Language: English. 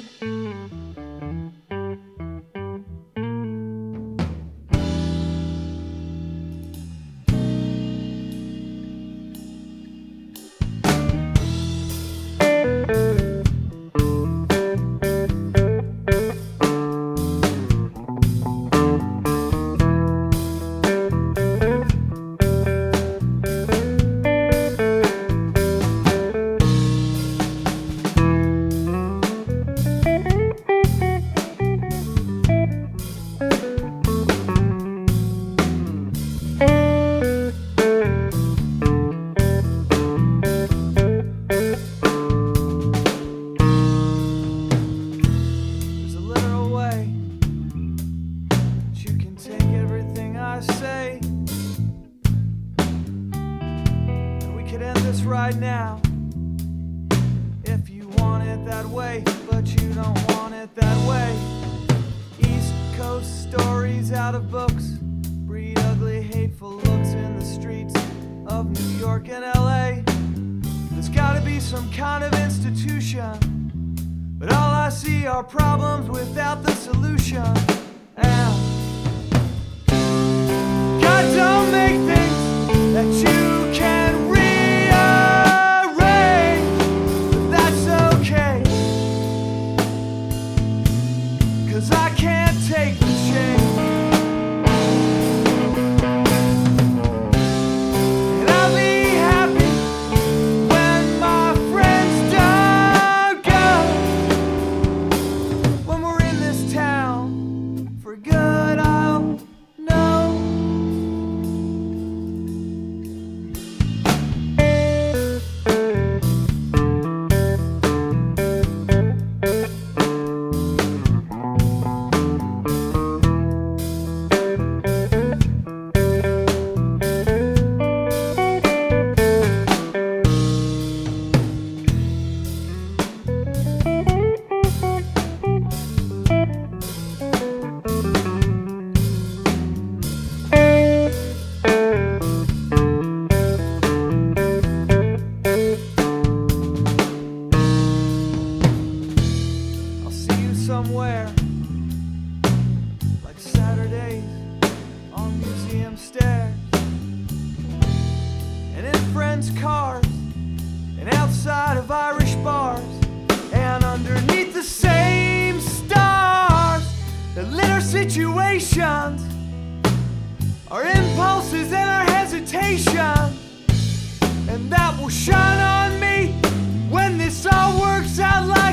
Say, and we could end this right now if you want it that way, but you don't want it that way. East Coast stories out of books breed ugly, hateful looks in the streets of New York and LA. There's gotta be some kind of institution, but all I see are problems without the solution. And God don't make things that you can rearrange, but that's okay, 'cause I can't take the change. And I'll be happy when my friends don't go, when we're in this town for good, I'll know. Somewhere like Saturdays on museum stairs, and in friends' cars, and outside of Irish bars, and underneath the same stars that lit our situations, our impulses and our hesitation, and that will shine on me when this all works out like